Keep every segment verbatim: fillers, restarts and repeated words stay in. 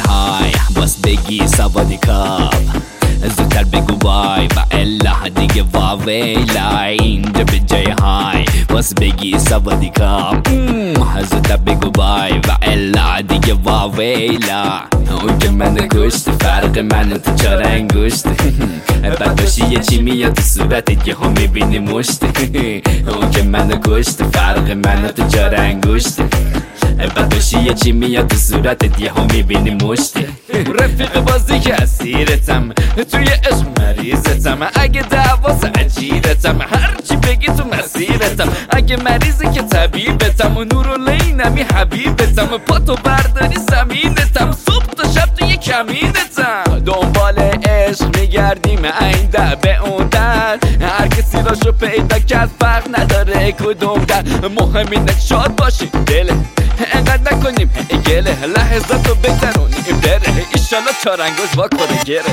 های باز بگی سوادی کاب زودتر بگو بای و الا دیگه واویلا اینجا به جای های باز بگی سوادی کاب زودتر بگو بای و الا دیگه واویلا اون که من کشت فرق من تو چار انگشت بعد باشی یه چی میاد تو صورتت که هم میبینی مشت اون که من کشت فرق من تو چار انگشت بعد باشی یه چی میاد تو صورتت یه هم میبینی مشت رفیق بازی که اسیرتم توی عشق مریضتم اگه دعواز عجیرتم هرچی بگی تو مسیرتم اگه مریضی که طبیبتم و نور و لینمی حبیبتم پاتو برداری زمینتم صبح تا شب توی کمینتم دنبال عشق میگردیم این در به اون در هر کسی راشو پیدا کرد فرق نداره کدوم در مهم اینه شاد باشی دله انقدر نکنیم گله لحظات رو بگذرونیم بره ایشالا چارنگوش وا کنه گره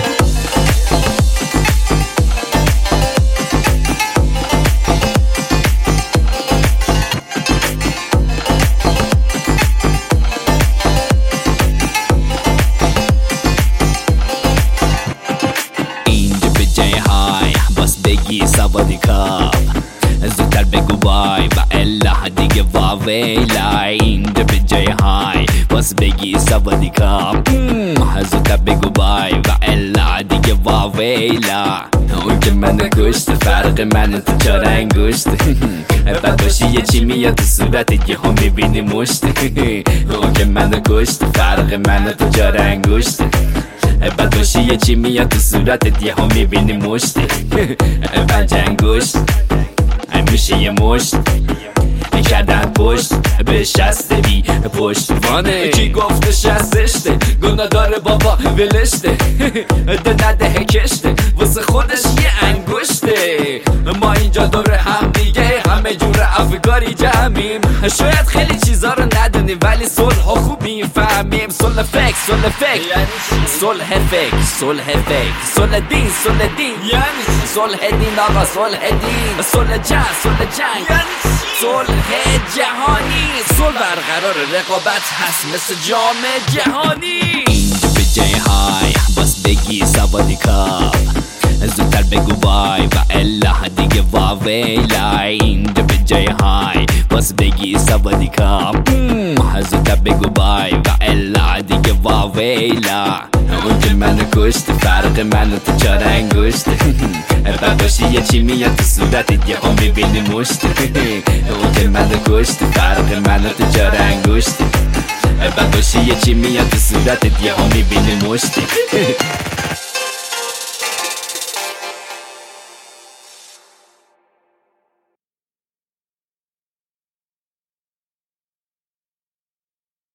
اینجا به جای های باز بگی سوادی کاب زودتر بگو بای و الا دیگه واویلا اینجا به جای های باز بگی سوادی کاب زودتر بگو بای و الا دیگه واویلا اون که من کشت فرق من تو چار انگشت بعد باشی یه چی میاد تو صورتت که هم میبینی مشت اون که من کشت فرق من تو چار انگشت بعد باشی یه چی میاد تو صورتت یه هم میبینی مشت پنج انگشت میشه یه مشت کردن پشت به شستوی پشتوانه کی گفته شستشته گناه داره بابا ولشته ده نده کشته واسه خودش یه انگشته ما اینجا دور هم دیگه همه جور افکاری جمعیم شاید خیلی چیزا رو ندونیم ولی صلح ها خوب میفهمیم صلح فکر صلح فکر صلح فکر صلح فکر صلح دین صلح دین یعنی صلح دین آقا صلح دین صلح جنگ صلح جنگ صلح جهانی صلح برقرار رقابت هست مثل جام جهانی اینجا به جای های باز بگی سوادی کاب زودتر بگو بای و الا دیگه واویلا اینجا به جای های باز بگی سوادی کاب زودتر بگو بای و الا دیگه واویلا اون که من کشت فرق من تو چار انگشت بعد باشی یه چی میاد تو صورتت یه هم میبینی مشت اون که من کشت فرق من تو چار انگشت بعد باشی یه چی میاد تو صورتت یه هم میبینی مشت